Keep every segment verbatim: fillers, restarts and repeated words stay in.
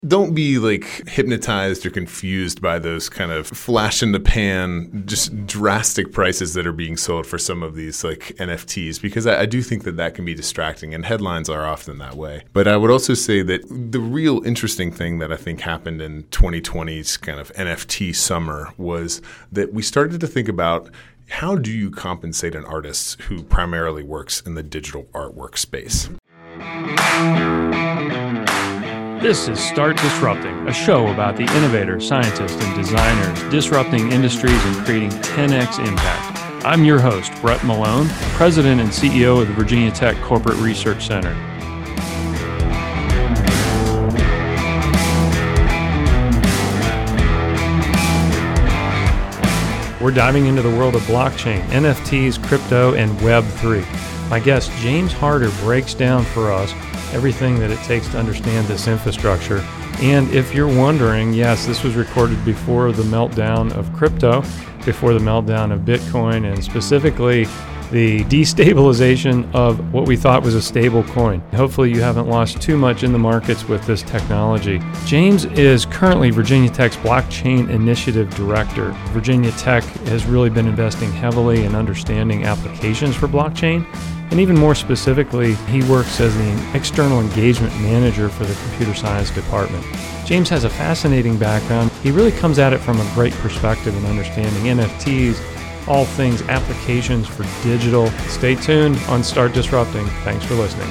Don't be like hypnotized or confused by those kind of flash in the pan, just drastic prices that are being sold for some of these like N F Ts, because I, I do think that that can be distracting, and headlines are often that way. But I would also say that the real interesting thing that I think happened in twenty twenty's kind of N F T summer was that we started to think about, how do you compensate an artist who primarily works in the digital artwork space? This is Start Disrupting, a show about the innovators, scientists, and designers disrupting industries and creating ten X impact. I'm your host, Brett Malone, President and C E O of the Virginia Tech Corporate Research Center. We're diving into the world of blockchain, N F Ts, crypto, and Web three. My guest, James Harder, breaks down for us everything that it takes to understand this infrastructure. And if you're wondering, yes, this was recorded before the meltdown of crypto, before the meltdown of Bitcoin, and specifically the destabilization of what we thought was a stable coin. Hopefully you haven't lost too much in the markets with this technology. James is currently Virginia Tech's Blockchain Initiative Director. Virginia Tech has really been investing heavily in understanding applications for blockchain. And even more specifically, he works as the external engagement manager for the computer science department. James has a fascinating background. He really comes at it from a great perspective in understanding N F Ts, all things applications for digital. Stay tuned on Start Disrupting. Thanks for listening.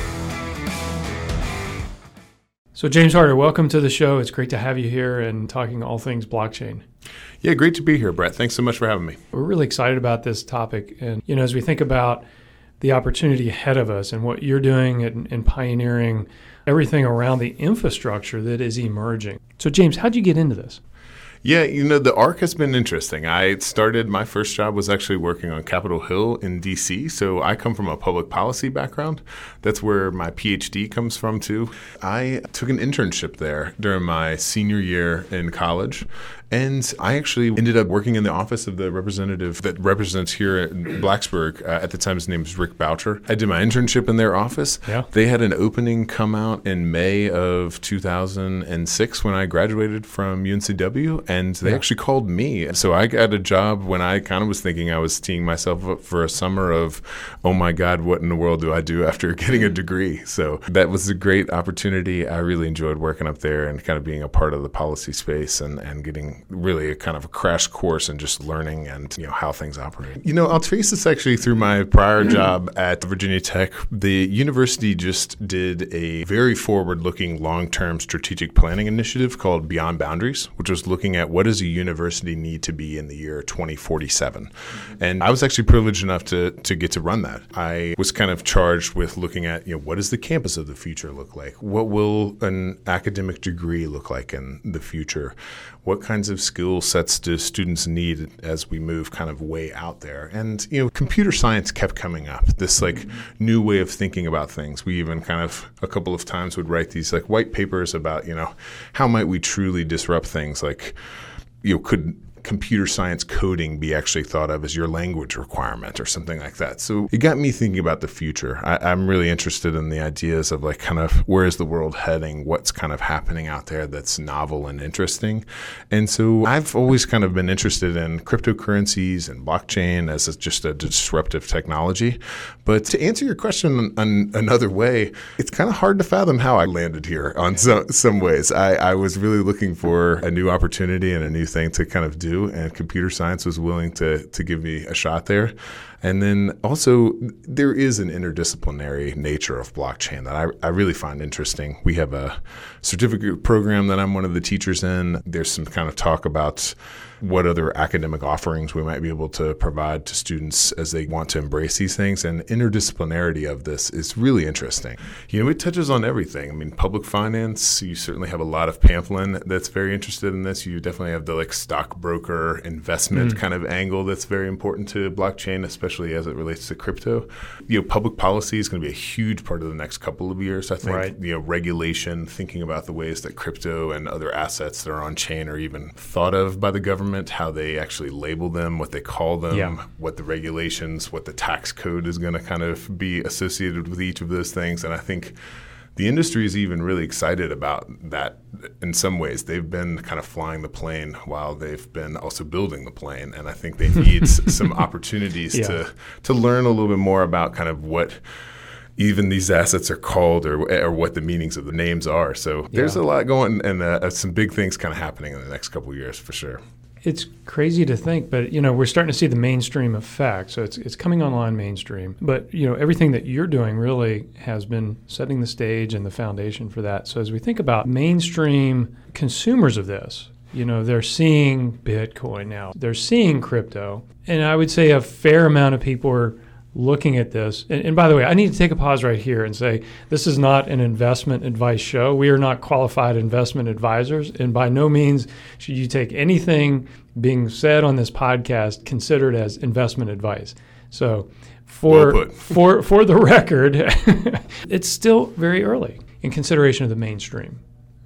So James Harder, welcome to the show. It's great to have you here and talking all things blockchain. Yeah, great to be here, Brett. Thanks so much for having me. We're really excited about this topic. And, you know, as we think about the opportunity ahead of us and what you're doing and, and pioneering everything around the infrastructure that is emerging. So James, how'd you get into this? Yeah, you know, the arc has been interesting. I started, my first job was actually working on Capitol Hill in D C. So I come from a public policy background. That's where my P H D comes from too. I took an internship there during my senior year in college. And I actually ended up working in the office of the representative that represents here at Blacksburg. Uh, at the time, his name was Rick Boucher. I did my internship in their office. Yeah. They had an opening come out in May of two thousand six when I graduated from U N C W, and they yeah. actually called me. So I got a job when I kind of was thinking I was teeing myself up for a summer of, oh my God, what in the world do I do after getting a degree? So that was a great opportunity. I really enjoyed working up there and kind of being a part of the policy space and, and getting really a kind of a crash course in just learning and, you know, how things operate. You know, I'll trace this actually through my prior job at Virginia Tech. The university just did a very forward-looking long-term strategic planning initiative called Beyond Boundaries, which was looking at what does a university need to be in the year twenty forty-seven. And I was actually privileged enough to to get to run that. I was kind of charged with looking at, you know, what does the campus of the future look like? What will an academic degree look like in the future? What kinds of skill sets do students need as we move kind of way out there? And, you know, computer science kept coming up, this like mm-hmm. new way of thinking about things. We even kind of a couple of times would write these like white papers about, you know, how might we truly disrupt things like, you know, could computer science coding be actually thought of as your language requirement or something like that. So it got me thinking about the future. I, I'm really interested in the ideas of like kind of where is the world heading? What's kind of happening out there that's novel and interesting? And so I've always kind of been interested in cryptocurrencies and blockchain as a, just a disruptive technology. But to answer your question in another way, it's kind of hard to fathom how I landed here on some, some ways. I, I was really looking for a new opportunity and a new thing to kind of do. And computer science was willing to to give me a shot there. And then also, there is an interdisciplinary nature of blockchain that I, I really find interesting. We have a certificate program that I'm one of the teachers in. There's some kind of talk about what other academic offerings we might be able to provide to students as they want to embrace these things. And interdisciplinarity of this is really interesting. You know, it touches on everything. I mean, public finance, you certainly have a lot of pamphlet that's very interested in this. You definitely have the like stockbroker investment mm. kind of angle that's very important to blockchain, especially as it relates to crypto. You know, public policy is going to be a huge part of the next couple of years, I think. Right. You know, regulation, thinking about the ways that crypto and other assets that are on chain are even thought of by the government, how they actually label them, what they call them, yeah. what the regulations, what the tax code is going to kind of be associated with each of those things. And I think the industry is even really excited about that in some ways. They've been kind of flying the plane while they've been also building the plane. And I think they need some opportunities yeah. to to learn a little bit more about kind of what even these assets are called or or what the meanings of the names are. So yeah. there's a lot going and uh, some big things kind of happening in the next couple of years for sure. It's crazy to think, but, you know, we're starting to see the mainstream effect. So it's it's coming online mainstream. But, you know, everything that you're doing really has been setting the stage and the foundation for that. So as we think about mainstream consumers of this, you know, they're seeing Bitcoin now. They're seeing crypto. And I would say a fair amount of people are looking at this. And, and by the way, I need to take a pause right here and say this is not an investment advice show. We are not qualified investment advisors. And by no means should you take anything being said on this podcast considered as investment advice. So for well for for the record, it's still very early in consideration of the mainstream.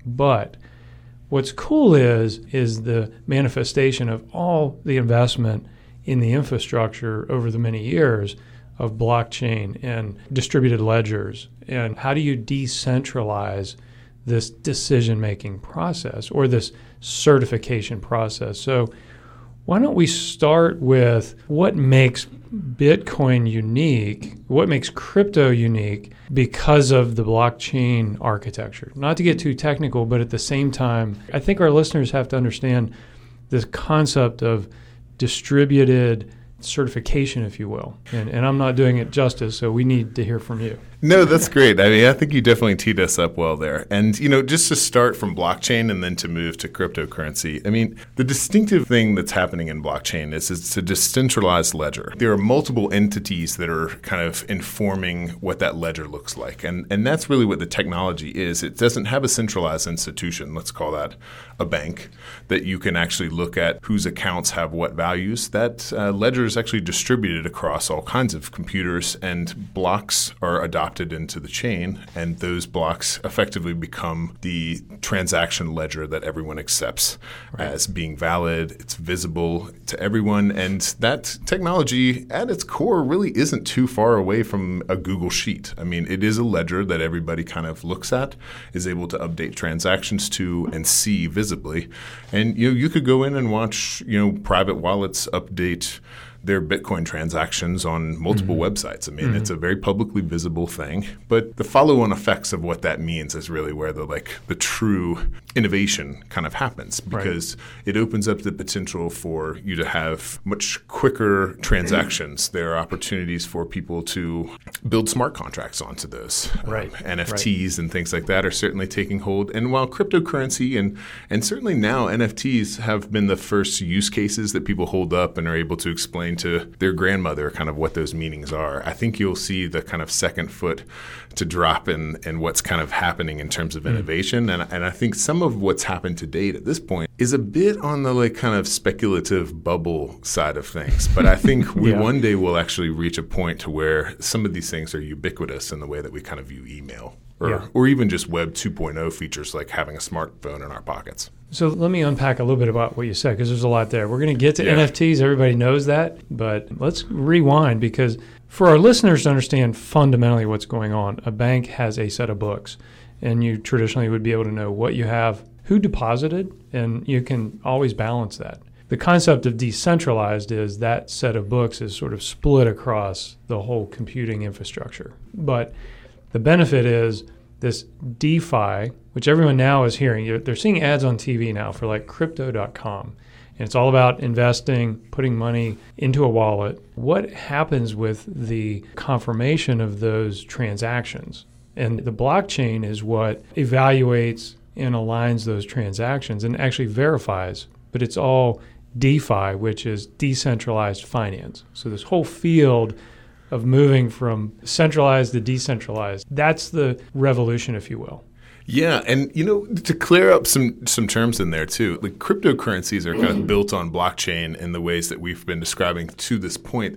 But what's cool is is the manifestation of all the investment in the infrastructure over the many years of blockchain and distributed ledgers. And how do you decentralize this decision-making process or this certification process? So why don't we start with what makes Bitcoin unique, what makes crypto unique because of the blockchain architecture? Not to get too technical, but at the same time, I think our listeners have to understand this concept of distributed certification, if you will. And, and I'm not doing it justice, so we need to hear from you. No, that's great. I mean, I think you definitely teed us up well there. And, you know, just to start from blockchain and then to move to cryptocurrency, I mean, the distinctive thing that's happening in blockchain is it's a decentralized ledger. There are multiple entities that are kind of informing what that ledger looks like. And, and that's really what the technology is. It doesn't have a centralized institution, let's call that a bank, that you can actually look at whose accounts have what values. That uh, ledger is actually distributed across all kinds of computers, and blocks are adopted into the chain, and those blocks effectively become the transaction ledger that everyone accepts right. as being valid. It's visible to everyone, and that technology at its core really isn't too far away from a Google Sheet. I mean, it is a ledger that everybody kind of looks at, is able to update transactions to, and see visibly. And you know, you could go in and watch, you know, private wallets update their Bitcoin transactions on multiple mm-hmm. websites. I mean, mm-hmm. it's a very publicly visible thing, but the follow-on effects of what that means is really where the like the true innovation kind of happens, because right. it opens up the potential for you to have much quicker transactions. There are opportunities for people to build smart contracts onto those. Right. Um, N F Ts right. and things like that are certainly taking hold. And while cryptocurrency and and certainly now N F Ts have been the first use cases that people hold up and are able to explain to their grandmother kind of what those meanings are, I think you'll see the kind of second foot to drop in, in what's kind of happening in terms of innovation. Mm. And, and I think some of what's happened to date at this point is a bit on the like kind of speculative bubble side of things. But I think we yeah. one day will actually reach a point to where some of these things are ubiquitous in the way that we kind of view email. Or, yeah. or even just Web two point oh features like having a smartphone in our pockets. So let me unpack a little bit about what you said, because there's a lot there. We're going to get to yeah. N F Ts. Everybody knows that. But let's rewind, because for our listeners to understand fundamentally what's going on, a bank has a set of books, and you traditionally would be able to know what you have, who deposited, and you can always balance that. The concept of decentralized is that set of books is sort of split across the whole computing infrastructure. But the benefit is this DeFi, which everyone now is hearing. They're seeing ads on T V now for like crypto dot com. And it's all about investing, putting money into a wallet. What happens with the confirmation of those transactions? And the blockchain is what evaluates and aligns those transactions and actually verifies. But it's all DeFi, which is decentralized finance. So this whole field of moving from centralized to decentralized, that's the revolution, if you will. Yeah, and you know, to clear up some some terms in there too, like cryptocurrencies are kind of built on blockchain in the ways that we've been describing to this point.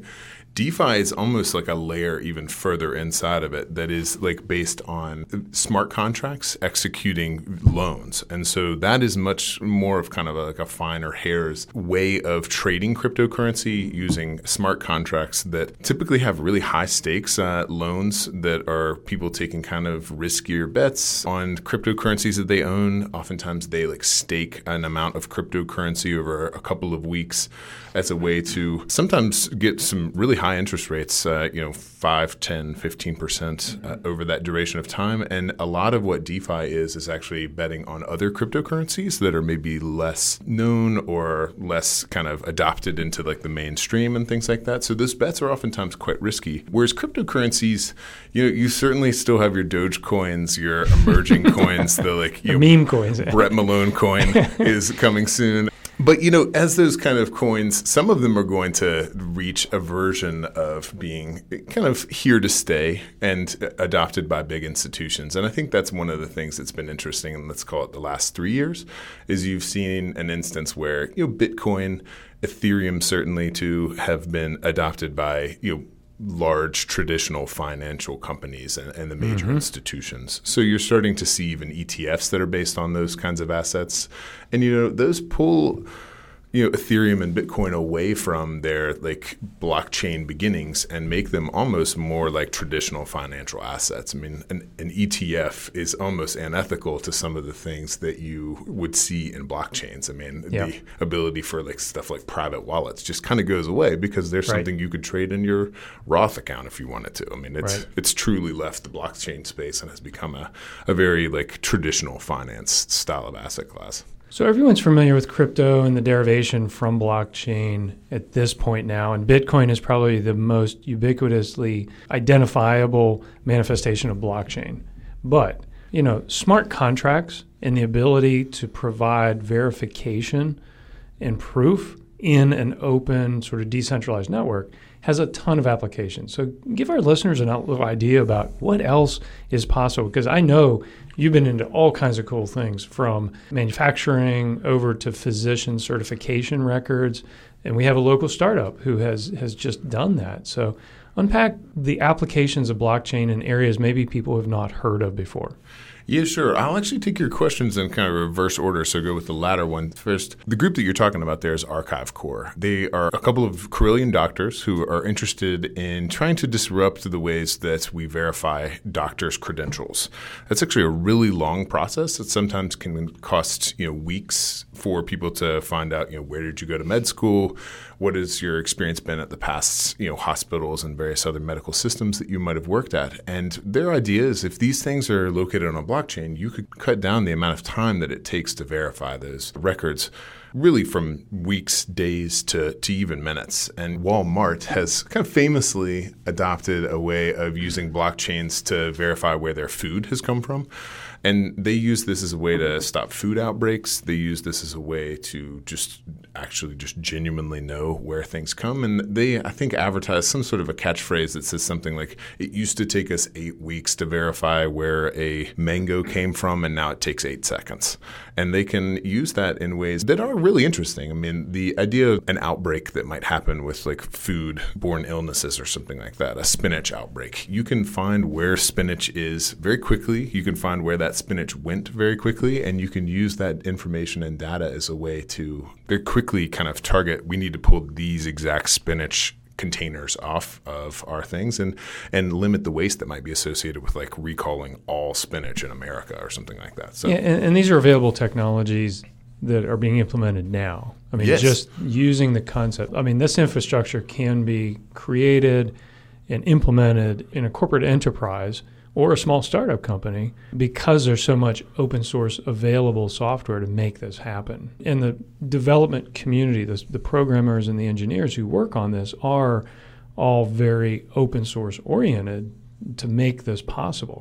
DeFi is almost like a layer even further inside of it that is like based on smart contracts executing loans. And so that is much more of kind of a, like a finer hairs way of trading cryptocurrency using smart contracts that typically have really high stakes uh, loans that are people taking kind of riskier bets on cryptocurrencies that they own. Oftentimes they like stake an amount of cryptocurrency over a couple of weeks as a way to sometimes get some really high interest rates, uh, you know, five, ten, fifteen percent uh, over that duration of time. And a lot of what DeFi is, is actually betting on other cryptocurrencies that are maybe less known or less kind of adopted into like the mainstream and things like that. So those bets are oftentimes quite risky. Whereas cryptocurrencies, you know, you certainly still have your Doge coins, your emerging coins, the like, you the know, meme coins. Brett Malone coin is coming soon. But, you know, as those kind of coins, some of them are going to reach a version of being kind of here to stay and adopted by big institutions. And I think that's one of the things that's been interesting in, let's call it the last three years, is you've seen an instance where, you know, Bitcoin, Ethereum certainly to have been adopted by, you know, large traditional financial companies and, and the major mm-hmm. institutions. So you're starting to see even E T Fs that are based on those kinds of assets. And, you know, those pull, you know, Ethereum and Bitcoin away from their like blockchain beginnings and make them almost more like traditional financial assets. I mean, an, an E T F is almost unethical to some of the things that you would see in blockchains. I mean, yeah. the ability for like stuff like private wallets just kind of goes away because there's right. something you could trade in your Roth account if you wanted to. I mean, it's right. it's truly left the blockchain space and has become a, a very like traditional finance style of asset class. So everyone's familiar with crypto and the derivation from blockchain at this point now, and Bitcoin is probably the most ubiquitously identifiable manifestation of blockchain. But, you know, smart contracts and the ability to provide verification and proof in an open, sort of decentralized network has a ton of applications. So give our listeners an idea about what else is possible, because I know you've been into all kinds of cool things, from manufacturing over to physician certification records, and we have a local startup who has has just done that. So unpack the applications of blockchain in areas maybe people have not heard of before. Yeah, sure. I'll actually take your questions in kind of reverse order, so go with the latter one first. The group that you're talking about there is Archive Core. They are a couple of Carillion doctors who are interested in trying to disrupt the ways that we verify doctors' credentials. That's actually a really long process that sometimes can cost, you know, weeks for people to find out, you know, where did you go to med school? What has your experience been at the past, you know, hospitals and various other medical systems that you might have worked at? And their idea is if these things are located on a blockchain, you could cut down the amount of time that it takes to verify those records, really from weeks, days to, to even minutes. And Walmart has kind of famously adopted a way of using blockchains to verify where their food has come from. And they use this as a way to stop food outbreaks. They use this as a way to just actually just genuinely know where things come. And they, I think, advertise some sort of a catchphrase that says something like, it used to take us eight weeks to verify where a mango came from, and now it takes eight seconds. And they can use that in ways that are really interesting. I mean, the idea of an outbreak that might happen with like food-borne illnesses or something like that, a spinach outbreak. You can find where spinach is very quickly. You can find where that spinach went very quickly, and you can use that information and data as a way to very quickly kind of target, we need to pull these exact spinach containers off of our things and and limit the waste that might be associated with like recalling all spinach in America or something like that. So yeah, and, and these are available technologies that are being implemented now. I mean, yes. just using the concept. I mean, this infrastructure can be created and implemented in a corporate enterprise or a small startup company because there's so much open source available software to make this happen. And the development community, the, the programmers and the engineers who work on this are all very open source oriented to make this possible, right?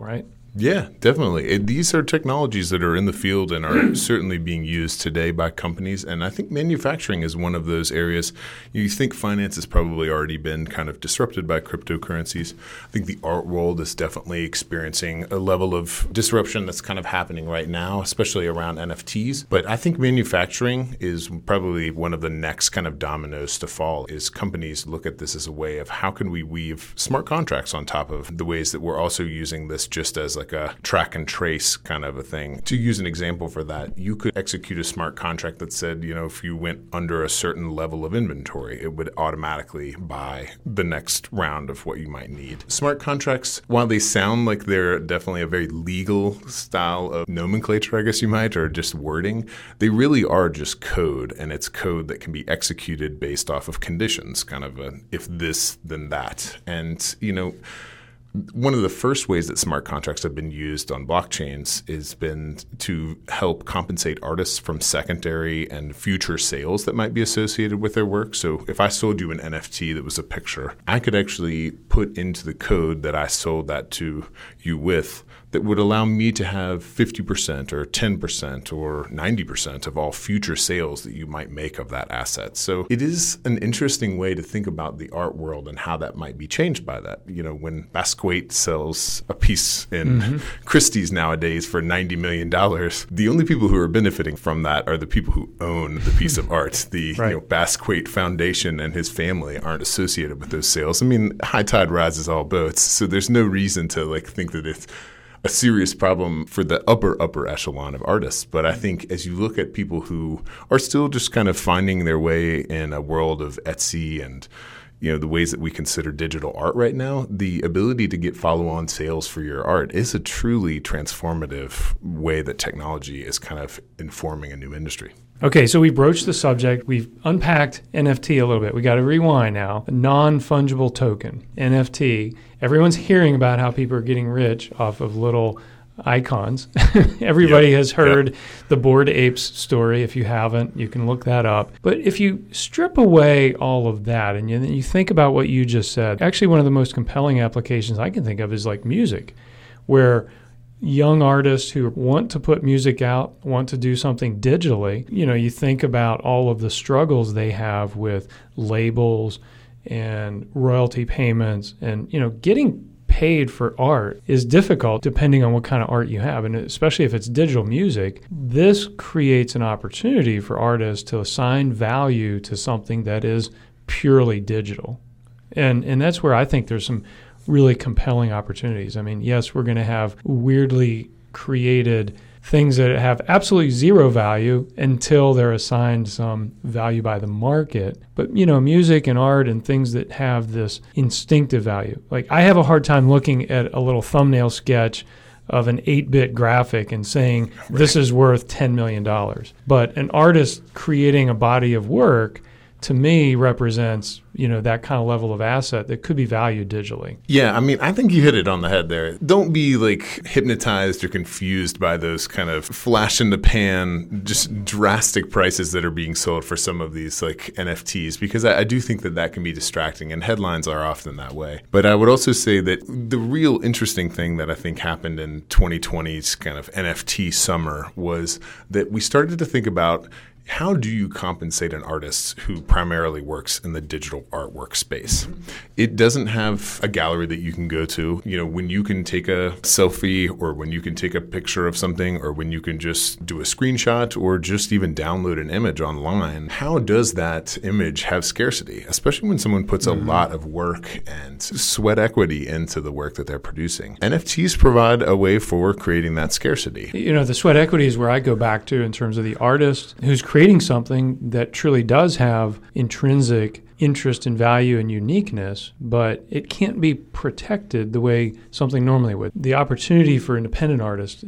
Yeah, definitely. It, these are technologies that are in the field and are certainly being used today by companies. And I think manufacturing is one of those areas. You think finance has probably already been kind of disrupted by cryptocurrencies. I think the art world is definitely experiencing a level of disruption that's kind of happening right now, especially around N F Ts. But I think manufacturing is probably one of the next kind of dominoes to fall, is companies look at this as a way of how can we weave smart contracts on top of the ways that we're also using this just as like a track and trace kind of a thing. To use an example for that, you could execute a smart contract that said, you know, if you went under a certain level of inventory, it would automatically buy the next round of what you might need. Smart contracts, while they sound like they're definitely a very legal style of nomenclature, I guess you might, or just wording, they really are just code, and it's code that can be executed based off of conditions, kind of a if this, then that. And, you know, one of the first ways that smart contracts have been used on blockchains has been to help compensate artists from secondary and future sales that might be associated with their work. So if I sold you an N F T that was a picture, I could actually put into the code that I sold that to you with that would allow me to have fifty percent or ten percent or ninety percent of all future sales that you might make of that asset. So it is an interesting way to think about the art world and how that might be changed by that. You know, when Basquiat sells a piece in mm-hmm. Christie's nowadays for ninety million dollars, the only people who are benefiting from that are the people who own the piece of art. The right. you know, Basquiat Foundation and his family aren't associated with those sales. I mean, high tide rises all boats, so there's no reason to like think that it's a serious problem for the upper, upper echelon of artists. But I think as you look at people who are still just kind of finding their way in a world of Etsy and, you know, the ways that we consider digital art right now, the ability to get follow-on sales for your art is a truly transformative way that technology is kind of informing a new industry. Okay, so we broached the subject. We've unpacked N F T a little bit. We got to rewind now. A non-fungible token, N F T. Everyone's hearing about how people are getting rich off of little icons. Everybody yep. has heard yep. the Bored Apes story. If you haven't, you can look that up. But if you strip away all of that and you, you think about what you just said, actually one of the most compelling applications I can think of is like music, where young artists who want to put music out, want to do something digitally, you know, you think about all of the struggles they have with labels and royalty payments, and, you know, getting paid for art is difficult depending on what kind of art you have. And especially if it's digital music, this creates an opportunity for artists to assign value to something that is purely digital. And and that's where I think there's some really compelling opportunities. I mean, yes, we're going to have weirdly created things that have absolutely zero value until they're assigned some value by the market. But, you know, music and art and things that have this instinctive value. Like, I have a hard time looking at a little thumbnail sketch of an eight-bit graphic and saying, right, this is worth ten million dollars. But an artist creating a body of work, to me, represents, you know, that kind of level of asset that could be valued digitally. Yeah, I mean, I think you hit it on the head there. Don't be like hypnotized or confused by those kind of flash in the pan, just drastic prices that are being sold for some of these like N F Ts, because I, I do think that that can be distracting, and headlines are often that way. But I would also say that the real interesting thing that I think happened in twenty twenty's kind of N F T summer was that we started to think about, how do you compensate an artist who primarily works in the digital artwork space? It doesn't have a gallery that you can go to. You know, when you can take a selfie, or when you can take a picture of something, or when you can just do a screenshot, or just even download an image online, how does that image have scarcity? Especially when someone puts a mm-hmm. lot of work and sweat equity into the work that they're producing. N F Ts provide a way for creating that scarcity. You know, the sweat equity is where I go back to in terms of the artist who's creating creating something that truly does have intrinsic interest and value and uniqueness, but it can't be protected the way something normally would. The opportunity for independent artists is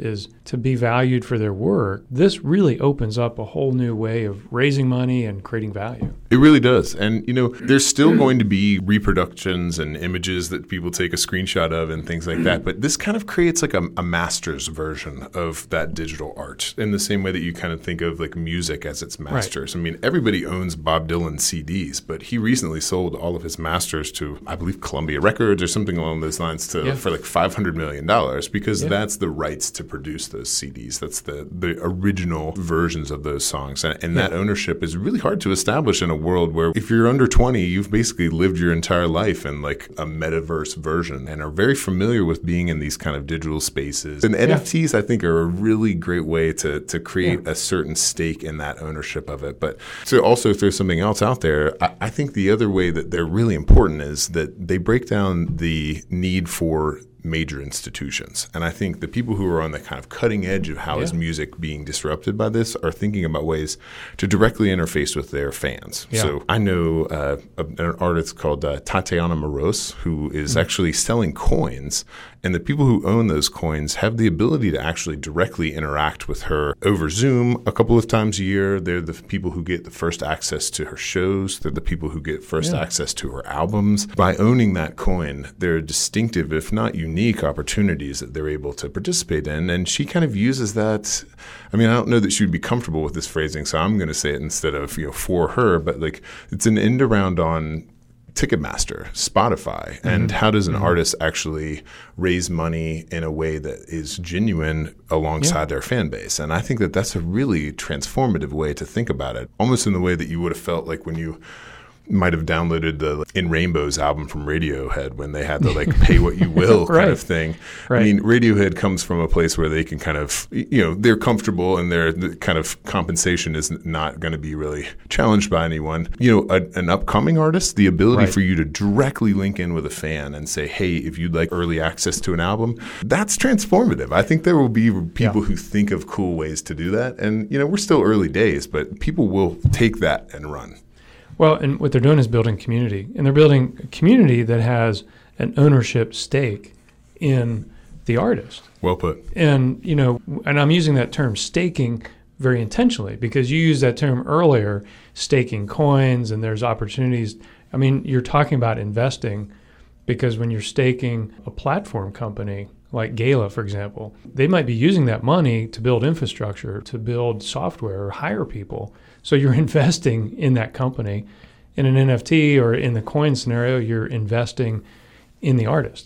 to be valued for their work, this really opens up a whole new way of raising money and creating value. It really does. And, you know, there's still going to be reproductions and images that people take a screenshot of and things like that. But this kind of creates like a, a master's version of that digital art in the same way that you kind of think of like music as its masters. Right. I mean, everybody owns Bob Dylan C Ds, but he recently sold all of his masters to, I believe, Columbia Records or something along those lines to yeah. for like five hundred million dollars because yeah. that's the rights to produce those C Ds. That's the, the original versions of those songs. And, and yeah. that ownership is really hard to establish in a world where if you're under twenty, you've basically lived your entire life in like a metaverse version and are very familiar with being in these kind of digital spaces. And yeah. N F Ts, I think, are a really great way to, to create yeah. a certain stake in that ownership of it. But to also throw something else out there, I, I think the other way that they're really important is that they break down the need for major institutions. And I think the people who are on the kind of cutting edge of how yeah. is music being disrupted by this are thinking about ways to directly interface with their fans. Yeah. So I know uh, an artist called uh, Tatiana Moroz, who is mm-hmm. actually selling coins. And the people who own those coins have the ability to actually directly interact with her over Zoom a couple of times a year. They're the people who get the first access to her shows. They're the people who get first yeah. access to her albums. By owning that coin, there are distinctive, if not unique, opportunities that they're able to participate in. And she kind of uses that. I mean, I don't know that she would be comfortable with this phrasing, so I'm going to say it instead of, you know, for her. But like, it's an end around on Ticketmaster, Spotify, mm-hmm. and how does an mm-hmm. artist actually raise money in a way that is genuine alongside yeah. their fan base? And I think that that's a really transformative way to think about it, almost in the way that you would have felt like when you might have downloaded the In Rainbows album from Radiohead when they had the like pay what you will right. kind of thing. Right. I mean, Radiohead comes from a place where they can kind of, you know, they're comfortable and their the kind of compensation is not going to be really challenged by anyone. You know, a, an upcoming artist, the ability right. for you to directly link in with a fan and say, hey, if you'd like early access to an album, that's transformative. I think there will be people yeah. who think of cool ways to do that. And, you know, we're still early days, but people will take that and run. Well, and what they're doing is building community. And they're building a community that has an ownership stake in the artist. Well put. And, you know, and I'm using that term staking very intentionally because you used that term earlier, staking coins, and there's opportunities. I mean, you're talking about investing because when you're staking a platform company like Gala, for example, they might be using that money to build infrastructure, to build software, or hire people. So you're investing in that company. In an N F T or in the coin scenario, you're investing in the artist.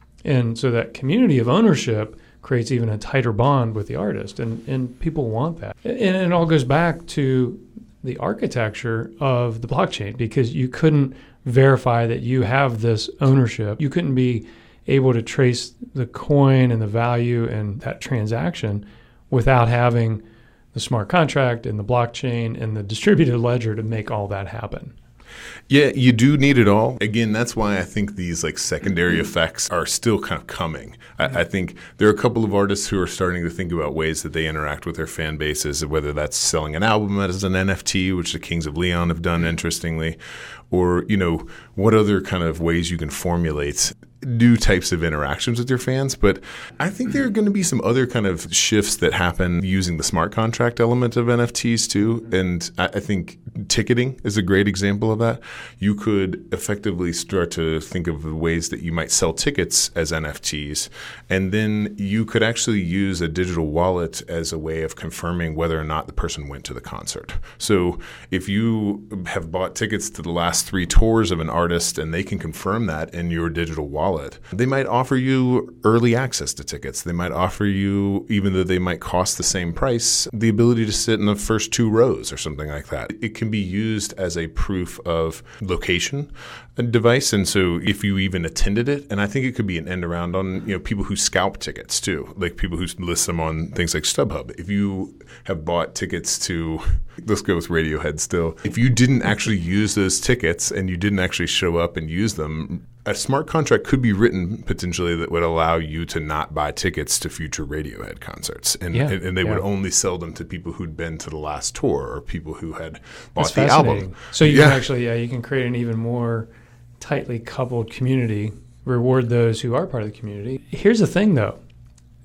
And so that community of ownership creates even a tighter bond with the artist. And, and people want that. And it all goes back to the architecture of the blockchain because you couldn't verify that you have this ownership. You couldn't be able to trace the coin and the value and that transaction without having the smart contract and the blockchain and the distributed ledger to make all that happen. Yeah, you do need it all. Again, that's why I think these like secondary effects are still kind of coming. I, I think there are a couple of artists who are starting to think about ways that they interact with their fan bases, whether that's selling an album as an N F T, which the Kings of Leon have done interestingly, or, you know, what other kind of ways you can formulate new types of interactions with your fans. But I think there are going to be some other kind of shifts that happen using the smart contract element of N F Ts too. And I, I think ticketing is a great example of that. You could effectively start to think of the ways that you might sell tickets as N F Ts. And then you could actually use a digital wallet as a way of confirming whether or not the person went to the concert. So if you have bought tickets to the last three tours of an artist and they can confirm that in your digital wallet, they might offer you early access to tickets. They might offer you, even though they might cost the same price, the ability to sit in the first two rows or something like that. It can be used as a proof of location device. And so if you even attended it, and I think it could be an end around on, you know, people who scalp tickets too, like people who list them on things like StubHub. If you have bought tickets to, let's go with Radiohead still, if you didn't actually use those tickets and you didn't actually show up and use them, a smart contract could be written potentially that would allow you to not buy tickets to future Radiohead concerts. And, yeah, and, and they yeah. would only sell them to people who'd been to the last tour or people who had bought That's the album. So you yeah. can actually, yeah, you can create an even more tightly coupled community, reward those who are part of the community. Here's the thing, though.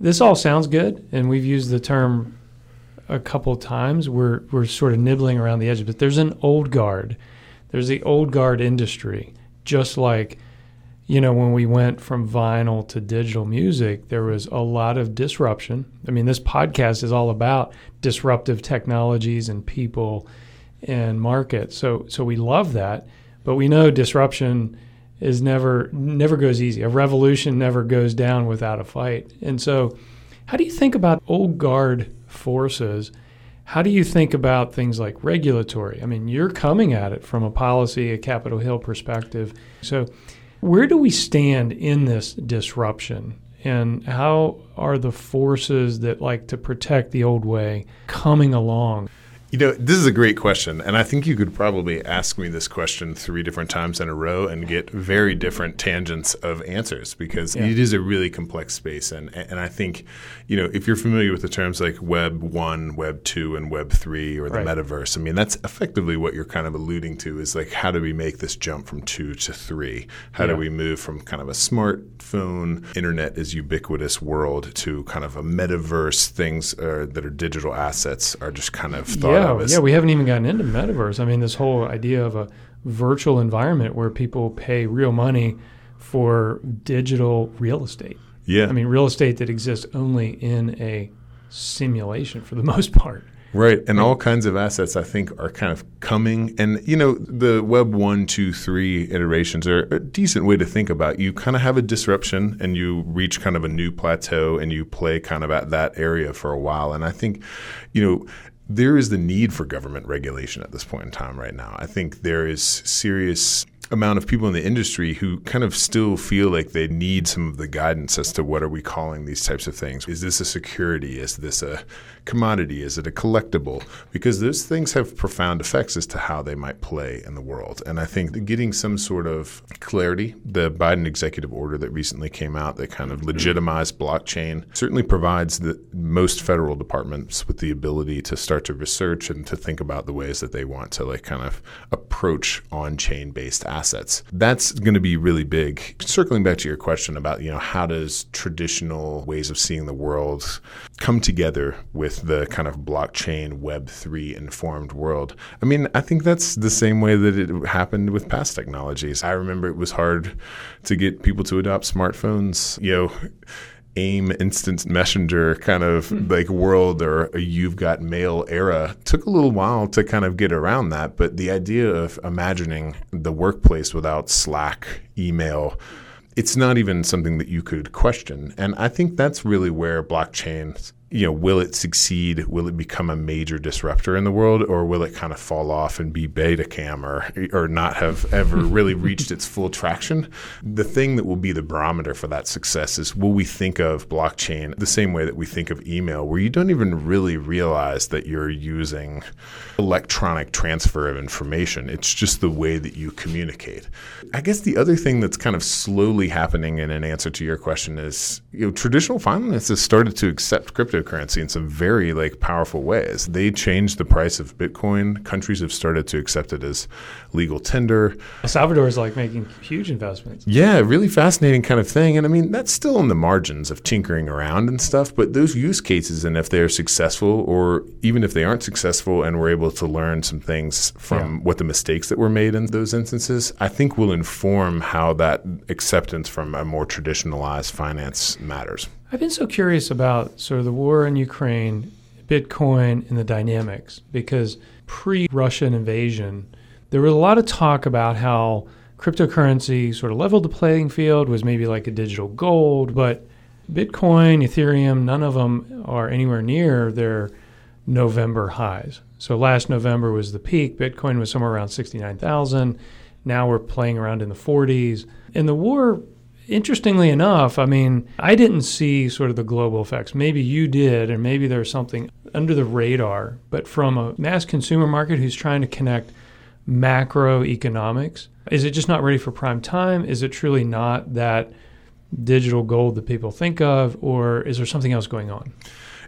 this all sounds good, and we've used the term a couple times. We're we're sort of nibbling around the edges, but there's an old guard. There's the old guard industry, just like, you know, when we went from vinyl to digital music, there was a lot of disruption. I mean, this podcast is all about disruptive technologies and people and markets. So so we love that, but we know disruption is never never goes easy. A revolution never goes down without a fight. And so how do you think about old guard forces? How do you think about things like regulatory? I mean, you're coming at it from a policy, a Capitol Hill perspective. So where do we stand in this disruption, and how are the forces that like to protect the old way coming along? You know, this is a great question, and I think you could probably ask me this question three different times in a row and get very different tangents of answers, because yeah. it is a really complex space. And and I think, you know, if you're familiar with the terms like Web one, Web two, and Web three, or the right. metaverse, I mean, that's effectively what you're kind of alluding to, is like, how do we make this jump from two to three? How yeah. do we move from kind of a smartphone, internet is ubiquitous world to kind of a metaverse, things uh, that are digital assets are just kind of thought yeah. Yeah, yeah, we haven't even gotten into metaverse. I mean, this whole idea of a virtual environment where people pay real money for digital real estate. Yeah. I mean, real estate that exists only in a simulation for the most part. Right. And all kinds of assets, I think, are kind of coming. And, you know, the Web one, two, three iterations are a decent way to think about. You kind of have a disruption and you reach kind of a new plateau and you play kind of at that area for a while. And I think, you know, there is the need for government regulation at this point in time right now. I think there is serious amount of people in the industry who kind of still feel like they need some of the guidance as to what are we calling these types of things. Is this a security? Is this a commodity? Is it a collectible? Because those things have profound effects as to how they might play in the world. And I think getting some sort of clarity, the Biden executive order that recently came out that kind of legitimized blockchain certainly provides the most federal departments with the ability to start to research and to think about the ways that they want to like kind of approach on-chain based assets. Assets. That's going to be really big. Circling back to your question about, you know, how does traditional ways of seeing the world come together with the kind of blockchain Web three informed world? I mean, I think that's the same way that it happened with past technologies. I remember it was hard to get people to adopt smartphones, you know, AIM instant messenger kind of like world, or a you've got mail era took a little while to kind of get around that. But the idea of imagining the workplace without Slack, email, it's not even something that you could question. And I think that's really where blockchain, you know, will it succeed? Will it become a major disruptor in the world, or will it kind of fall off and be Betacam or or not have ever really reached its full traction? The thing that will be the barometer for that success is, will we think of blockchain the same way that we think of email, where you don't even really realize that you're using electronic transfer of information. It's just the way that you communicate. I guess the other thing that's kind of slowly happening in an answer to your question is, you know, traditional finance has started to accept cryptocurrency in some very like powerful ways. They changed the price of Bitcoin. Countries have started to accept it as legal tender. El Salvador is like making huge investments. Yeah, really fascinating kind of thing. And I mean, that's still in the margins of tinkering around and stuff, but those use cases, and if they're successful, or even if they aren't successful and we're able to learn some things from yeah. what the mistakes that were made in those instances, I think will inform how that acceptance from a more traditionalized finance matters. I've been so curious about sort of the war in Ukraine, Bitcoin, and the dynamics, because pre-Russian invasion, there was a lot of talk about how cryptocurrency sort of leveled the playing field, was maybe like a digital gold, but Bitcoin, Ethereum, none of them are anywhere near their November highs. So last November was the peak. Bitcoin was somewhere around sixty-nine thousand. Now we're playing around in the forties. And the war, interestingly enough, I mean, I didn't see sort of the global effects. Maybe you did, and maybe there's something under the radar. But from a mass consumer market who's trying to connect macroeconomics, is it just not ready for prime time? Is it truly not that digital gold that people think of, or is there something else going on?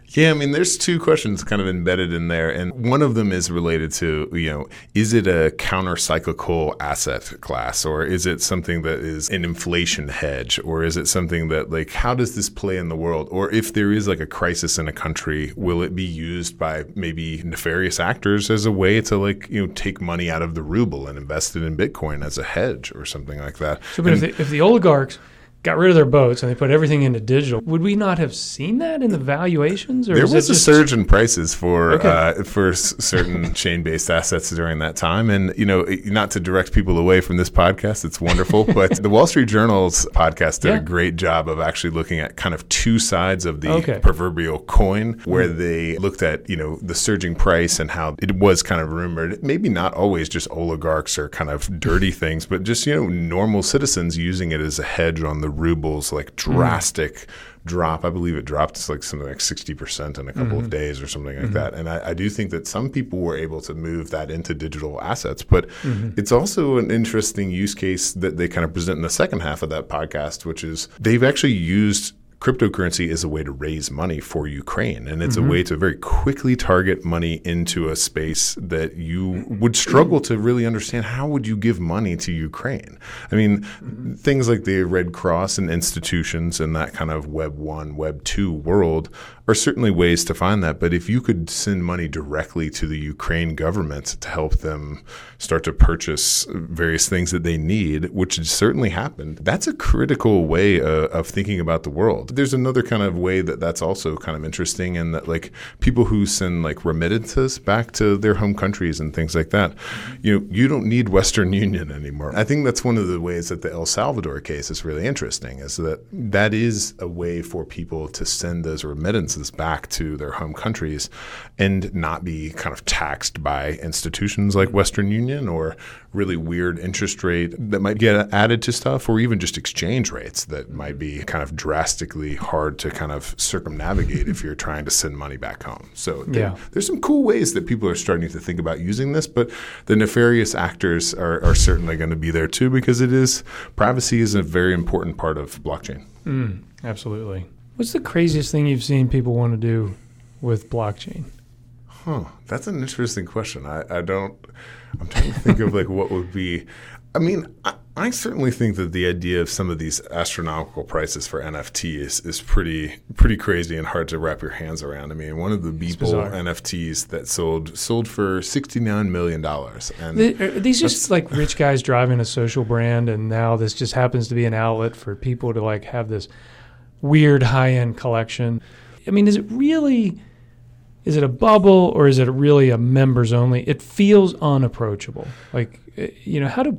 Yeah, I mean, there's two questions kind of embedded in there. And one of them is related to, you know, is it a counter-cyclical asset class, or is it something that is an inflation hedge, or is it something that, like, how does this play in the world? Or if there is like a crisis in a country, will it be used by maybe nefarious actors as a way to, like, you know, take money out of the ruble and invest it in Bitcoin as a hedge or something like that? So, but if the, if the oligarchs got rid of their boats and they put everything into digital, would we not have seen that in the valuations? Or there was was it a just surge in prices for okay. uh, for s- certain chain-based assets during that time. And, you know, not to direct people away from this podcast, it's wonderful, but the Wall Street Journal's podcast did yeah. a great job of actually looking at kind of two sides of the okay. proverbial coin, where mm. they looked at, you know, the surging price and how it was kind of rumored, maybe not always just oligarchs or kind of dirty things, but just, you know, normal citizens using it as a hedge on the ruble's, like, drastic mm. drop. I believe it dropped to like something like sixty percent in a couple mm-hmm. of days or something like mm-hmm. that. And I, I do think that some people were able to move that into digital assets. But mm-hmm. it's also an interesting use case that they kind of present in the second half of that podcast, which is they've actually used cryptocurrency is a way to raise money for Ukraine. And it's mm-hmm. a way to very quickly target money into a space that you would struggle to really understand. How would you give money to Ukraine? I mean, mm-hmm. things like the Red Cross and institutions and that kind of Web one, Web two world are certainly ways to find that. But if you could send money directly to the Ukraine government to help them start to purchase various things that they need, which has certainly happened, that's a critical way uh, of thinking about the world. There's another kind of way that that's also kind of interesting, in that, like, people who send like remittances back to their home countries and things like that, you know, you don't need Western Union anymore. I think that's one of the ways that the El Salvador case is really interesting, is that that is a way for people to send those remittances back to their home countries and not be kind of taxed by institutions like Western Union, or really weird interest rate that might get added to stuff, or even just exchange rates that might be kind of drastically hard to kind of circumnavigate if you're trying to send money back home. So there, yeah. there's some cool ways that people are starting to think about using this, but the nefarious actors are, are certainly going to be there too, because it is privacy is a very important part of blockchain. Mm, absolutely. What's the craziest thing you've seen people want to do with blockchain? Huh. That's an interesting question. I, I don't – I'm trying to think of like what would be – I mean, I, I certainly think that the idea of some of these astronomical prices for N F Ts is, is pretty pretty crazy and hard to wrap your hands around. I mean, one of the Beeple N F Ts that sold sold for sixty-nine million dollars. And the, are these just like rich guys driving a social brand, and now this just happens to be an outlet for people to like have this weird high-end collection? I mean, is it really – is it a bubble, or is it really a members only? It feels unapproachable. Like, you know, how do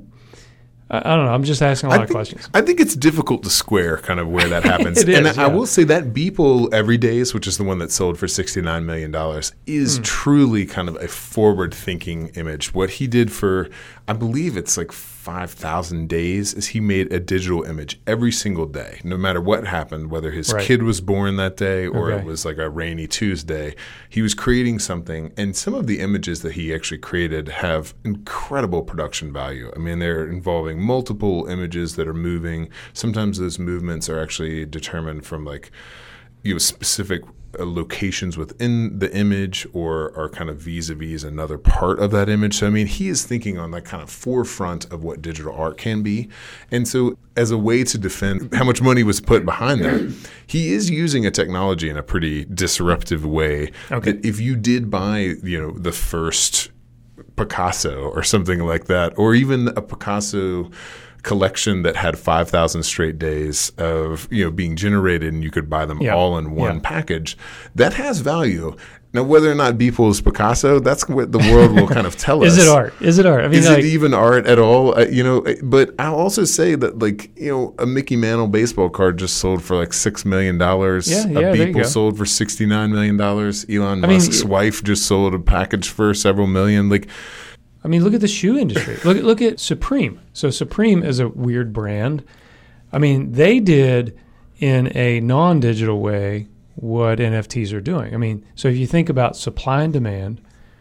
I, I don't know. I'm just asking a lot I of think, questions. I think it's difficult to square kind of where that happens. It is, and I, yeah. I will say that Beeple Everydays, which is the one that sold for sixty-nine million dollars, is mm. truly kind of a forward-thinking image. What he did for, I believe it's like five thousand days, is he made a digital image every single day, no matter what happened, whether his right. kid was born that day or okay. it was like a rainy Tuesday. He was creating something, and some of the images that he actually created have incredible production value. I mean, they're involving multiple images that are moving. Sometimes those movements are actually determined from like, you know, specific uh, locations within the image, or are kind of vis-a-vis another part of that image. So, I mean, he is thinking on the kind of forefront of what digital art can be. And so as a way to defend how much money was put behind that, he is using a technology in a pretty disruptive way. Okay. That if you did buy, you know, the first Picasso or something like that, or even a Picasso collection that had five thousand straight days of, you know, being generated, and you could buy them yeah. all in one yeah. package, that has value. Now, whether or not Beeple is Picasso, that's what the world will kind of tell is us. Is it art? Is it art? I mean, is like, it even art at all? Uh, you know, but I'll also say that, like, you know, a Mickey Mantle baseball card just sold for like six million dollars. Yeah, a yeah, Beeple sold for sixty-nine million dollars. Elon I Musk's mean, wife just sold a package for several million. Like, I mean, look at the shoe industry. Look at look at Supreme. So Supreme is a weird brand. I mean, they did in a non-digital way what N F Ts are doing. I mean, so if you think about supply and demand,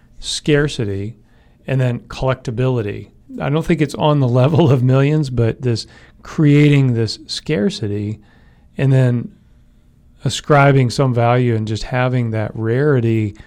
scarcity, and then collectability, I don't think it's on the level of millions, but this creating this scarcity and then ascribing some value and just having that rarity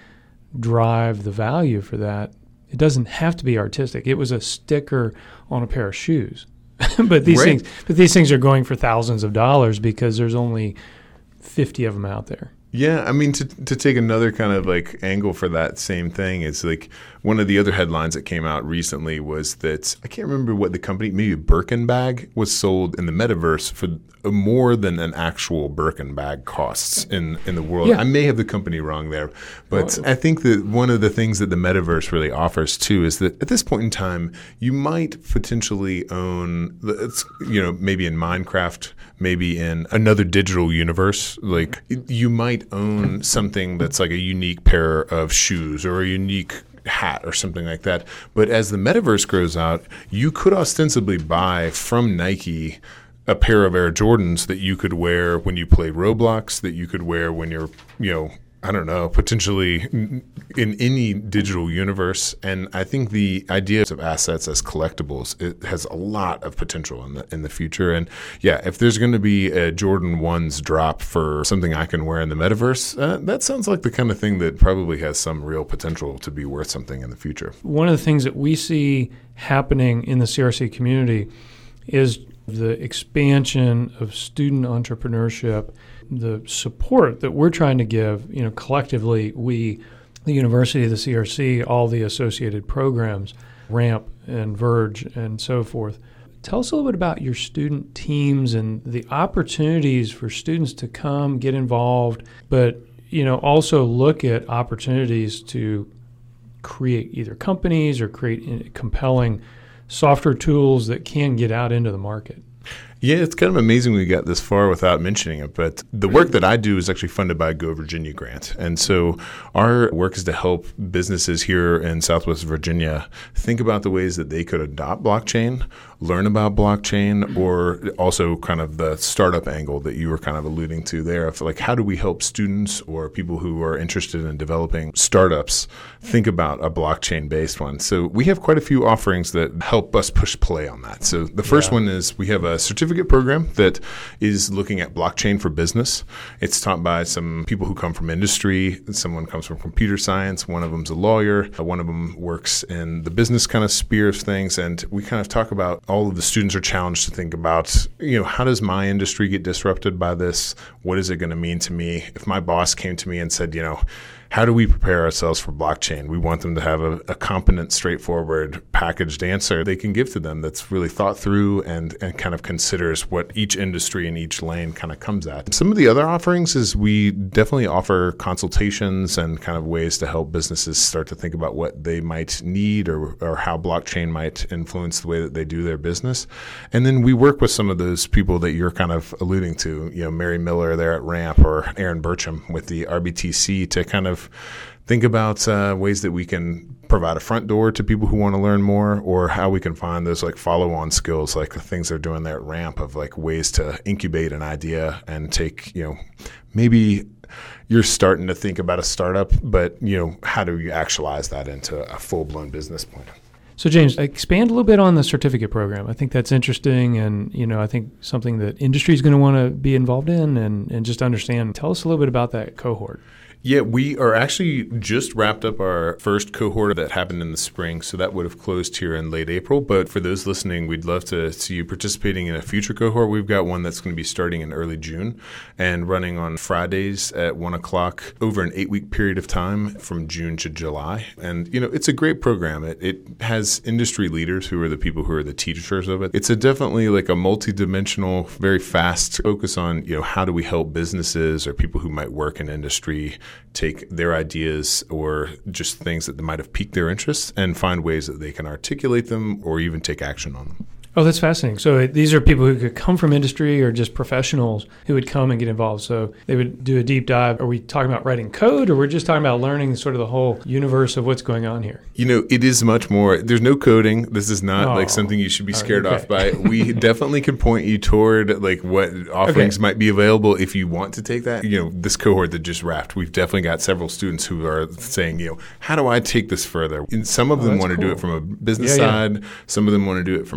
drive the value for that. It doesn't have to be artistic. It was a sticker on a pair of shoes. but these right. things but these things are going for thousands of dollars because there's only fifty of them out there. Yeah, I mean, to to take another kind of like angle for that same thing, is like one of the other headlines that came out recently was that, I can't remember what the company, maybe a Birkin bag, was sold in the metaverse for more than an actual Birkin bag costs in, in the world. Yeah. I may have the company wrong there, but well, I think that one of the things that the metaverse really offers too is that at this point in time, you might potentially own, it's, you know, maybe in Minecraft, maybe in another digital universe, like you might own something that's like a unique pair of shoes or a unique hat or something like that. But as the metaverse grows out, you could ostensibly buy from Nike a pair of Air Jordans that you could wear when you play Roblox, that you could wear when you're, you know, I don't know, potentially in any digital universe. And I think the idea of assets as collectibles, it has a lot of potential in the in the future. And yeah, if there's going to be a Jordan ones drop for something I can wear in the metaverse, uh, that sounds like the kind of thing that probably has some real potential to be worth something in the future. One of the things that we see happening in the C R C community is the expansion of student entrepreneurship, the support that we're trying to give, you know, collectively, we, the University, the C R C, all the associated programs, RAMP and Verge and so forth. Tell us a little bit about your student teams and the opportunities for students to come, get involved, but, you know, also look at opportunities to create either companies or create compelling software tools that can get out into the market. Yeah, it's kind of amazing we got this far without mentioning it, but the work that I do is actually funded by a Go Virginia grant. And so our work is to help businesses here in Southwest Virginia think about the ways that they could adopt blockchain, learn about blockchain, or also kind of the startup angle that you were kind of alluding to there of like, how do we help students or people who are interested in developing startups think about a blockchain-based one? So we have quite a few offerings that help us push play on that. So the first yeah. one is we have a certificate program that is looking at blockchain for business. It's taught by some people who come from industry. Someone comes from computer science. One of them's a lawyer. One of them works in the business kind of sphere of things. And we kind of talk about, all of the students are challenged to think about, you know, how does my industry get disrupted by this? What is it going to mean to me? If my boss came to me and said, you know, how do we prepare ourselves for blockchain? We want them to have a, a competent, straightforward, packaged answer they can give to them that's really thought through and, and kind of considers what each industry and each lane kind of comes at. Some of the other offerings is we definitely offer consultations and kind of ways to help businesses start to think about what they might need or, or how blockchain might influence the way that they do their business. And then we work with some of those people that you're kind of alluding to, you know, Mary Miller there at RAMP or Aaron Burcham with the R B T C to kind of think about uh, ways that we can provide a front door to people who want to learn more, or how we can find those like follow-on skills, like the things they're doing there at RAMP of like ways to incubate an idea and take, you know, maybe you're starting to think about a startup, but, you know, how do you actualize that into a full-blown business plan? So James, expand a little bit on the certificate program. I think that's interesting, and, you know, I think something that industry is going to want to be involved in and, and just understand. Tell us a little bit about that cohort. Yeah, we are actually just wrapped up our first cohort that happened in the spring, so that would have closed here in late April. But for those listening, we'd love to see you participating in a future cohort. We've got one that's going to be starting in early June and running on Fridays at one o'clock over an eight-week period of time from June to July. And, you know, it's a great program. It, it has industry leaders who are the people who are the teachers of it. It's a definitely like a multi-dimensional, very fast focus on, you know, how do we help businesses or people who might work in industry take their ideas or just things that might have piqued their interest and find ways that they can articulate them or even take action on them. Oh, that's fascinating. So these are people who could come from industry or just professionals who would come and get involved. So they would do a deep dive. Are we talking about writing code, or we're just talking about learning sort of the whole universe of what's going on here? You know, it is much more. There's no coding. This is not oh, like something you should be scared okay. off by. We definitely can point you toward like what offerings okay. might be available if you want to take that. You know, this cohort that just wrapped, we've definitely got several students who are saying, you know, how do I take this further? And some of them oh, want to cool. do it from a business yeah, side. Yeah. Some of them want to do it from a crypto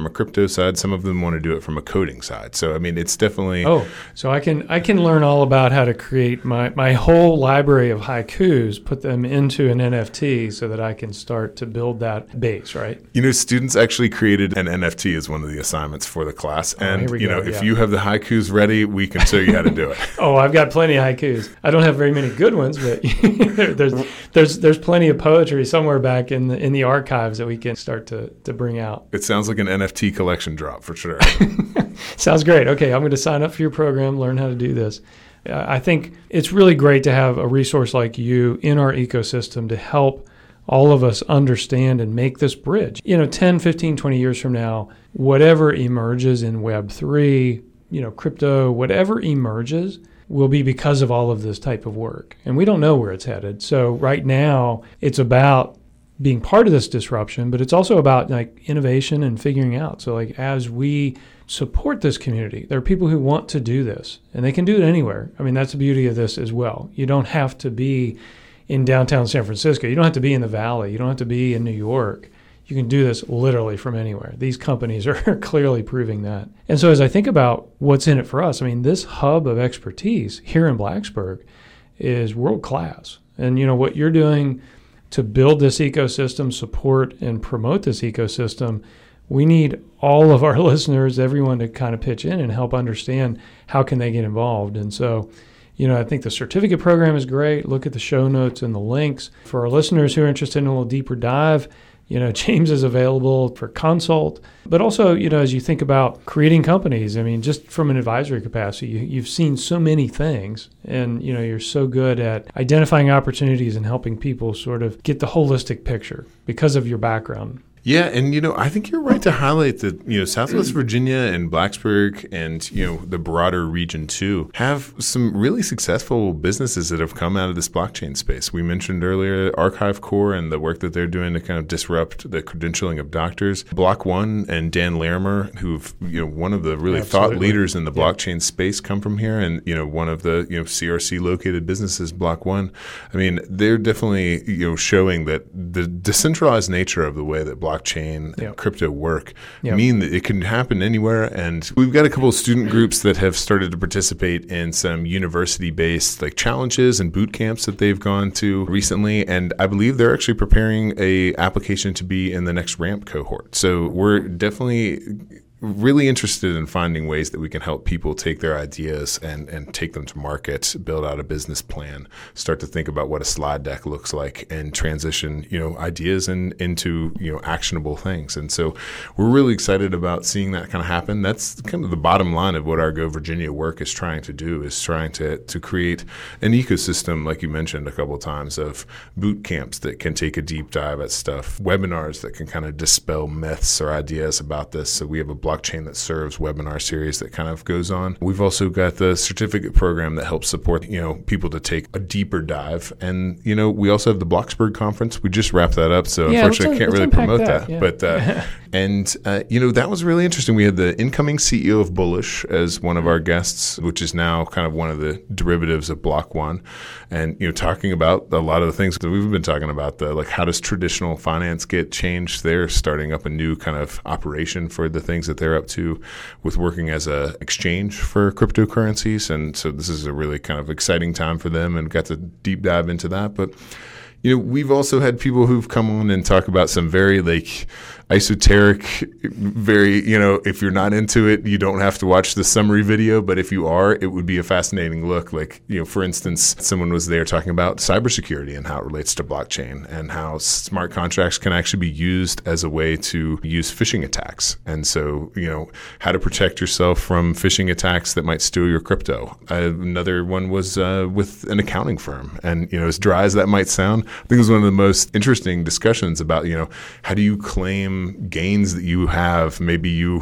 side. Some of them want to do it from a coding side. So, I mean, it's definitely... Oh, so I can I can learn all about how to create my, my whole library of haikus, put them into an N F T so that I can start to build that base, right? You know, students actually created an N F T as one of the assignments for the class. Oh, and, you go, know, yeah. if you have the haikus ready, we can show you how to do it. Oh, I've got plenty of haikus. I don't have very many good ones, but there's there's there's plenty of poetry somewhere back in the in the archives that we can start to, to bring out. It sounds like an N F T collection drop for sure. Sounds great. Okay, I'm going to sign up for your program, learn how to do this. I think it's really great to have a resource like you in our ecosystem to help all of us understand and make this bridge. You know, ten, fifteen, twenty years from now, whatever emerges in Web three, you know, crypto, whatever emerges will be because of all of this type of work. And we don't know where it's headed. So right now, it's about being part of this disruption, but it's also about like innovation and figuring out. So like as we support this community, there are people who want to do this and they can do it anywhere. I mean, that's the beauty of this as well. You don't have to be in downtown San Francisco. You don't have to be in the Valley. You don't have to be in New York. You can do this literally from anywhere. These companies are clearly proving that. And so as I think about what's in it for us, I mean, this hub of expertise here in Blacksburg is world class. And you know what you're doing to build this ecosystem, support and promote this ecosystem, we need all of our listeners, everyone to kind of pitch in and help understand how can they get involved. And so, you know, I think the certificate program is great. Look at the show notes and the links. For our listeners who are interested in a little deeper dive, you know, James is available for consult. But also, you know, as you think about creating companies, I mean, just from an advisory capacity, you, you've seen so many things and, you know, you're so good at identifying opportunities and helping people sort of get the holistic picture because of your background. Yeah, and, you know, I think you're right to highlight that, you know, Southwest Virginia and Blacksburg and, you know, the broader region, too, have some really successful businesses that have come out of this blockchain space. We mentioned earlier ArchiveCore and the work that they're doing to kind of disrupt the credentialing of doctors. Block One and Dan Larimer, who've, you know, one of the really Absolutely. thought leaders in the Yeah. blockchain space, come from here. And, you know, one of the, you know, C R C-located businesses, Block One. I mean, they're definitely, you know, showing that the decentralized nature of the way that blockchain blockchain yep. and crypto work yep. mean that it can happen anywhere. And we've got a couple of student groups that have started to participate in some university-based like challenges and boot camps that they've gone to recently. And I believe they're actually preparing a application to be in the next RAMP cohort. So we're definitely really interested in finding ways that we can help people take their ideas and, and take them to market, build out a business plan, start to think about what a slide deck looks like, and transition, you know, ideas in, into, you know, actionable things. And so we're really excited about seeing that kind of happen. That's kind of the bottom line of what our Go Virginia work is trying to do, is trying to, to create an ecosystem, like you mentioned a couple of times, of boot camps that can take a deep dive at stuff, webinars that can kind of dispel myths or ideas about this. So we have a blockchain that serves webinar series that kind of goes on. We've also got the certificate program that helps support, you know, people to take a deeper dive. And, you know, we also have the Bloxburg conference. We just wrapped that up. So yeah, unfortunately, I can't really promote that. that. Yeah. But, uh, and, uh, you know, that was really interesting. We had the incoming C E O of Bullish as one of our guests, which is now kind of one of the derivatives of Block One. And, you know, talking about a lot of the things that we've been talking about, the like how does traditional finance get changed? They're starting up a new kind of operation for the things that they're up to with working as a exchange for cryptocurrencies. And so this is a really kind of exciting time for them, and got to deep dive into that. But, you know, we've also had people who've come on and talk about some very like esoteric, very, you know, if you're not into it, you don't have to watch the summary video. But if you are, it would be a fascinating look. Like, you know, for instance, someone was there talking about cybersecurity and how it relates to blockchain, and how smart contracts can actually be used as a way to use phishing attacks. And so, you know, how to protect yourself from phishing attacks that might steal your crypto. Uh, another one was uh, with an accounting firm. And, you know, as dry as that might sound, I think it was one of the most interesting discussions about, you know, how do you claim gains that you have? Maybe you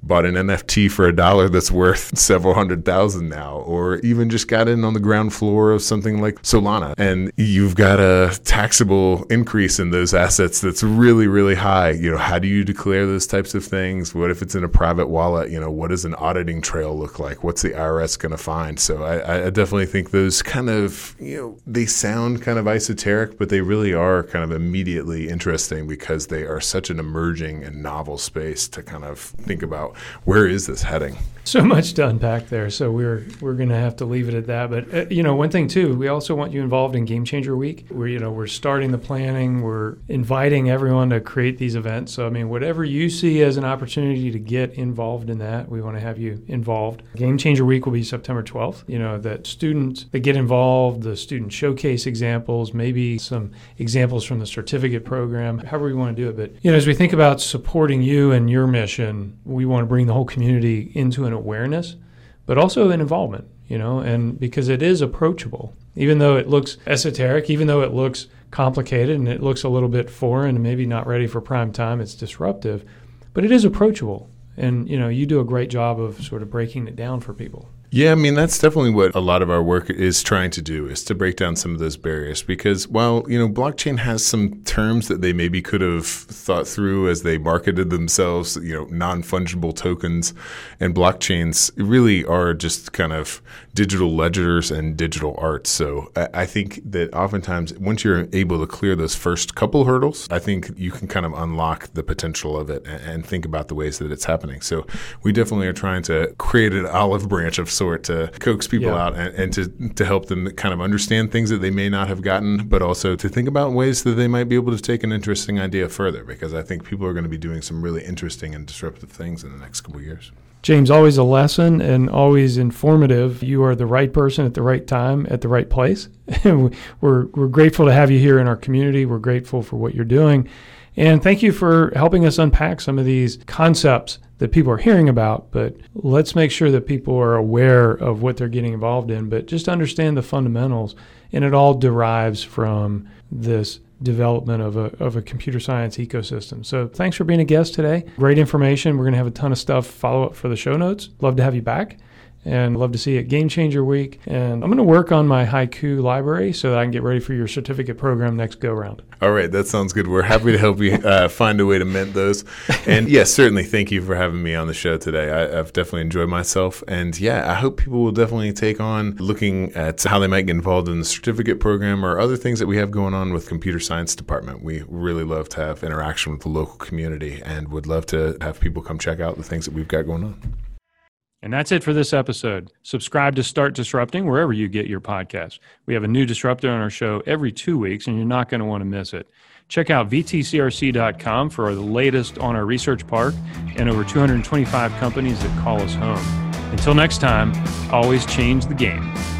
bought an N F T for a dollar that's worth several hundred thousand now, or even just got in on the ground floor of something like Solana, and you've got a taxable increase in those assets that's really, really high. You know, how do you declare those types of things? What if it's in a private wallet? You know, what does an auditing trail look like? What's the I R S going to find? So I, I definitely think those kind of, you know, they sound kind of esoteric, but they really are kind of immediately interesting because they are such an emerging and novel space to kind of think about where is this heading. So much to unpack there. So we're we're going to have to leave it at that. But uh, you know, one thing too, we also want you involved in Game Changer Week. We're you know we're starting the planning. We're inviting everyone to create these events. So I mean, whatever you see as an opportunity to get involved in that, we want to have you involved. Game Changer Week will be September twelfth. You know, that students that get involved, the student showcase examples, maybe some examples from the certificate program, however we want to do it. But you know, as we think about supporting you and your mission, we want to bring the whole community into an awareness, but also an involvement, you know, and because it is approachable, even though it looks esoteric, even though it looks complicated and it looks a little bit foreign and maybe not ready for prime time, it's disruptive, but it is approachable. And, you know, you do a great job of sort of breaking it down for people. Yeah, I mean, that's definitely what a lot of our work is trying to do, is to break down some of those barriers. Because while, you know, blockchain has some terms that they maybe could have thought through as they marketed themselves, you know, non-fungible tokens and blockchains really are just kind of digital ledgers and digital art. So I think that oftentimes once you're able to clear those first couple hurdles, I think you can kind of unlock the potential of it and think about the ways that it's happening. So we definitely are trying to create an olive branch of sort to coax people yeah. out and, and to, to help them kind of understand things that they may not have gotten, but also to think about ways that they might be able to take an interesting idea further, because I think people are going to be doing some really interesting and disruptive things in the next couple of years. James, always a lesson and always informative. You are the right person at the right time at the right place. we're, we're grateful to have you here in our community. We're grateful for what you're doing. And thank you for helping us unpack some of these concepts that people are hearing about, but let's make sure that people are aware of what they're getting involved in, but just understand the fundamentals. And it all derives from this development of a of a computer science ecosystem. So thanks for being a guest today. Great information. We're going to have a ton of stuff follow up for the show notes. Love to have you back. And love to see you at Game Changer Week. And I'm going to work on my haiku library so that I can get ready for your certificate program next go-round. All right, that sounds good. We're happy to help you uh, find a way to mint those. And yes, certainly thank you for having me on the show today. I, I've definitely enjoyed myself. And yeah, I hope people will definitely take on looking at how they might get involved in the certificate program or other things that we have going on with computer science department. We really love to have interaction with the local community and would love to have people come check out the things that we've got going on. And that's it for this episode. Subscribe to Start Disrupting wherever you get your podcasts. We have a new disruptor on our show every two weeks, and you're not going to want to miss it. Check out V T C R C dot com for the latest on our research park and over two hundred twenty-five companies that call us home. Until next time, always change the game.